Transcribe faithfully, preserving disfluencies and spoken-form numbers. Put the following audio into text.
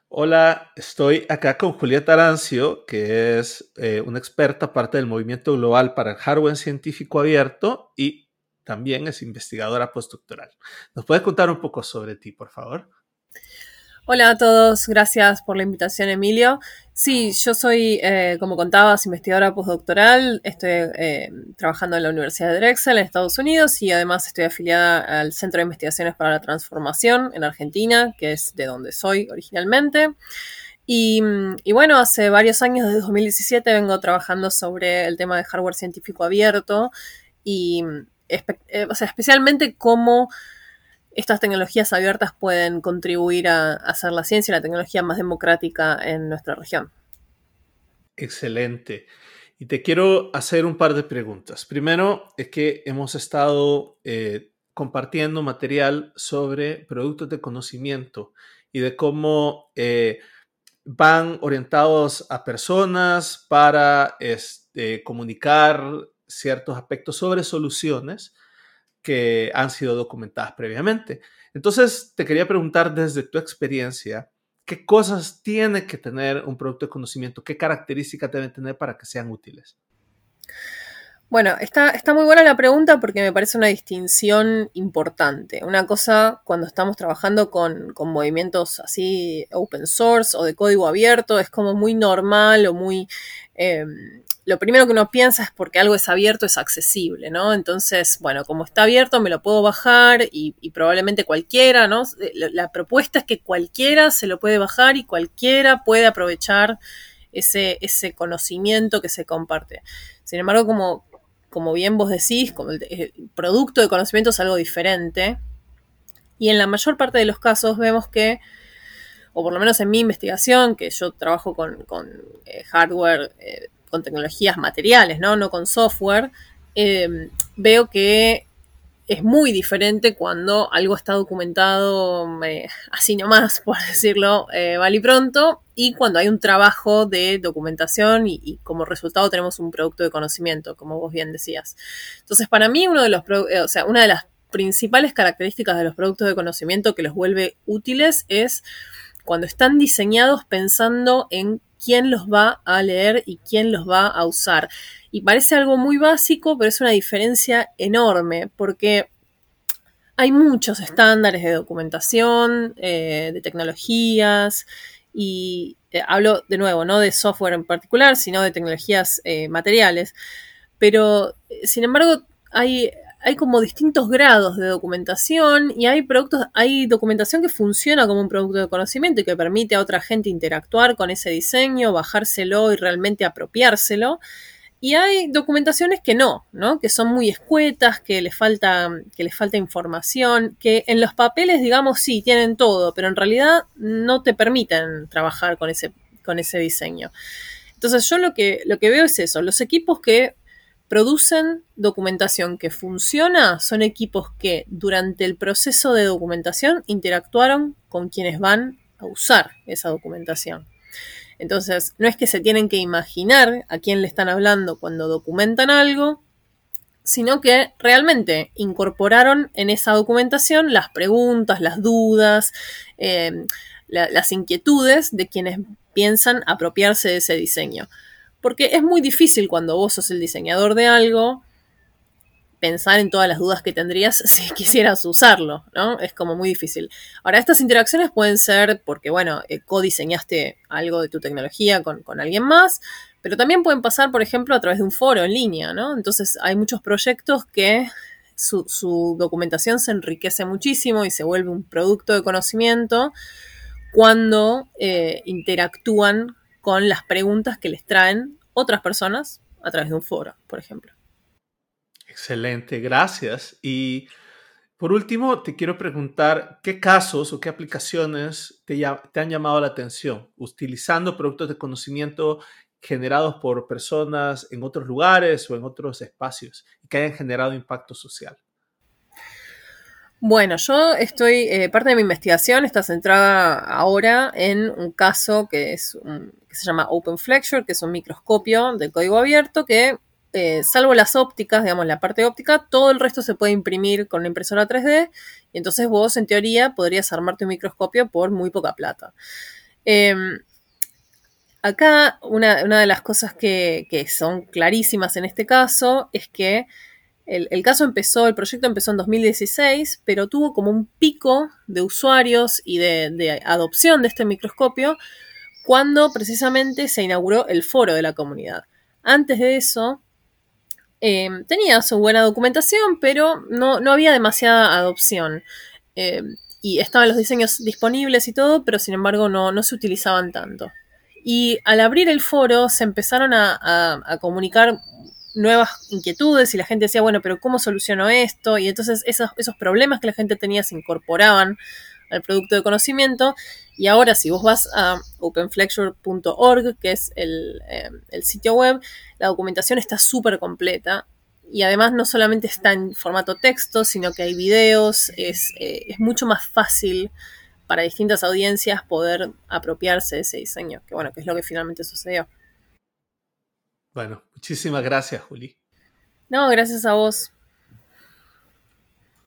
Hola, estoy acá con Julieta Arancio, que es eh, una experta parte del movimiento global para el hardware científico abierto y también es investigadora postdoctoral. ¿Nos puedes contar un poco sobre ti, por favor? Hola a todos, gracias por la invitación, Emilio. Sí, yo soy, eh, como contabas, investigadora postdoctoral. Estoy eh, trabajando en la Universidad de Drexel en Estados Unidos y además estoy afiliada al Centro de Investigaciones para la Transformación en Argentina, que es de donde soy originalmente. Y, y bueno, hace varios años, desde dos mil diecisiete, vengo trabajando sobre el tema de hardware científico abierto y, espe eh, o sea, especialmente cómo estas tecnologías abiertas pueden contribuir a, a hacer la ciencia y la tecnología más democrática en nuestra región. Excelente. Y te quiero hacer un par de preguntas. Primero, es que hemos estado eh, compartiendo material sobre productos de conocimiento y de cómo eh, van orientados a personas para este, comunicar ciertos aspectos sobre soluciones que han sido documentadas previamente. Entonces, te quería preguntar desde tu experiencia, ¿qué cosas tiene que tener un producto de conocimiento? ¿Qué características deben tener para que sean útiles? Bueno, está, está muy buena la pregunta porque me parece una distinción importante. Una cosa, cuando estamos trabajando con, con movimientos así open source o de código abierto, es como muy normal o muy... Eh, lo primero que uno piensa es porque algo es abierto, es accesible, ¿no? Entonces, bueno, como está abierto, me lo puedo bajar y, y probablemente cualquiera, ¿no? La, la propuesta es que cualquiera se lo puede bajar y cualquiera puede aprovechar ese, ese conocimiento que se comparte. Sin embargo, como, como bien vos decís, como el, el producto de conocimiento es algo diferente. Y en la mayor parte de los casos vemos que, o por lo menos en mi investigación, que yo trabajo con, con eh, hardware, eh, con tecnologías materiales, ¿no? No con software, eh, veo que es muy diferente cuando algo está documentado eh, así nomás, por decirlo, eh, vale y pronto, y cuando hay un trabajo de documentación y, y, como resultado tenemos un producto de conocimiento, como vos bien decías. Entonces, para mí, uno de los, eh, o sea, una de las principales características de los productos de conocimiento que los vuelve útiles es cuando están diseñados pensando en quién los va a leer y quién los va a usar. Y parece algo muy básico, pero es una diferencia enorme, porque hay muchos estándares de documentación, eh, de tecnologías, y eh, hablo de nuevo, no de software en particular, sino de tecnologías eh, materiales. Pero, eh, sin embargo, hay, hay como distintos grados de documentación y hay productos, hay documentación que funciona como un producto de conocimiento y que permite a otra gente interactuar con ese diseño, bajárselo y realmente apropiárselo. Y hay documentaciones que no, ¿no? Que son muy escuetas, que les falta, que les falta información, que en los papeles, digamos, sí, tienen todo, pero en realidad no te permiten trabajar con ese, con ese diseño. Entonces yo lo que, lo que veo es eso, los equipos que producen documentación que funciona son equipos que durante el proceso de documentación interactuaron con quienes van a usar esa documentación. Entonces, no es que se tienen que imaginar a quién le están hablando cuando documentan algo, sino que realmente incorporaron en esa documentación las preguntas, las dudas, eh, la, las inquietudes de quienes piensan apropiarse de ese diseño. Porque es muy difícil cuando vos sos el diseñador de algo pensar en todas las dudas que tendrías si quisieras usarlo, ¿no? Es como muy difícil. Ahora, estas interacciones pueden ser porque, bueno, eh, codiseñaste algo de tu tecnología con, con alguien más, pero también pueden pasar, por ejemplo, a través de un foro en línea, ¿no? Entonces, hay muchos proyectos que su, su documentación se enriquece muchísimo y se vuelve un producto de conocimiento cuando eh, interactúan con las preguntas que les traen otras personas a través de un foro, por ejemplo. Excelente, gracias. Y por último, te quiero preguntar qué casos o qué aplicaciones te, te han llamado la atención utilizando productos de conocimiento generados por personas en otros lugares o en otros espacios y que hayan generado impacto social. Bueno, yo estoy, eh, parte de mi investigación está centrada ahora en un caso que, es un, que se llama OpenFlexure, que es un microscopio de código abierto que, eh, salvo las ópticas, digamos la parte óptica, todo el resto se puede imprimir con una impresora tres D y entonces vos en teoría podrías armarte un microscopio por muy poca plata. Eh, acá una, una, de las cosas que, que, son clarísimas en este caso es que el, el caso empezó, el proyecto empezó en dos mil dieciséis, pero tuvo como un pico de usuarios y de, de adopción de este microscopio cuando precisamente se inauguró el foro de la comunidad. Antes de eso, eh, tenía su buena documentación, pero no, no había demasiada adopción. Eh, y estaban los diseños disponibles y todo, pero sin embargo no, no se utilizaban tanto. Y al abrir el foro se empezaron a, a, a comunicar nuevas inquietudes y la gente decía, bueno, pero ¿cómo soluciono esto? Y entonces esos, esos problemas que la gente tenía se incorporaban al producto de conocimiento. Y ahora si vos vas a openflexure punto org, que es el, eh, el sitio web, la documentación está súper completa. Y además no solamente está en formato texto, sino que hay videos, es, eh, es mucho más fácil para distintas audiencias poder apropiarse de ese diseño, que bueno, que es lo que finalmente sucedió. Bueno, muchísimas gracias, Juli. No, gracias a vos.